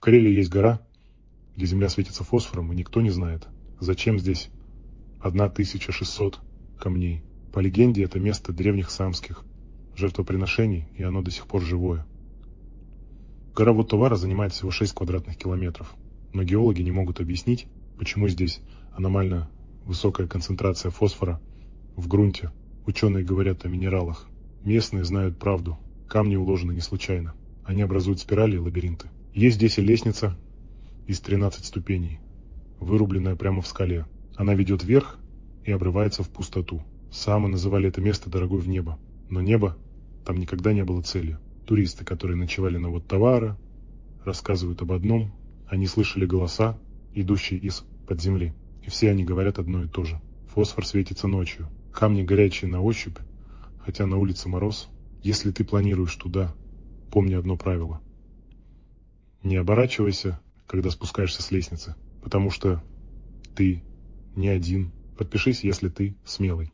Карелии есть гора, где земля светится фосфором, и никто не знает, зачем здесь 1600 камней. По легенде, это место древних самских жертвоприношений, и оно до сих пор живое. Гора Вуттавара занимает всего 6 квадратных километров, но геологи не могут объяснить, почему здесь аномально высокая концентрация фосфора в грунте. Ученые говорят о минералах. Местные знают правду. Камни уложены не случайно. Они образуют спирали и лабиринты. Есть здесь и лестница из 13 ступеней, вырубленная прямо в скале. Она ведет вверх и обрывается в пустоту. Самы называли это место «дорогой в небо». Но небо там никогда не было целью. Туристы, которые ночевали на Вуттавара, рассказывают об одном. Они слышали голоса, идущие из-под земли. И все они говорят одно и то же. Фосфор светится ночью. Камни горячие на ощупь, хотя на улице мороз. Если ты планируешь туда, помни одно правило. Не оборачивайся, когда спускаешься с лестницы, потому что ты не один. Подпишись, если ты смелый.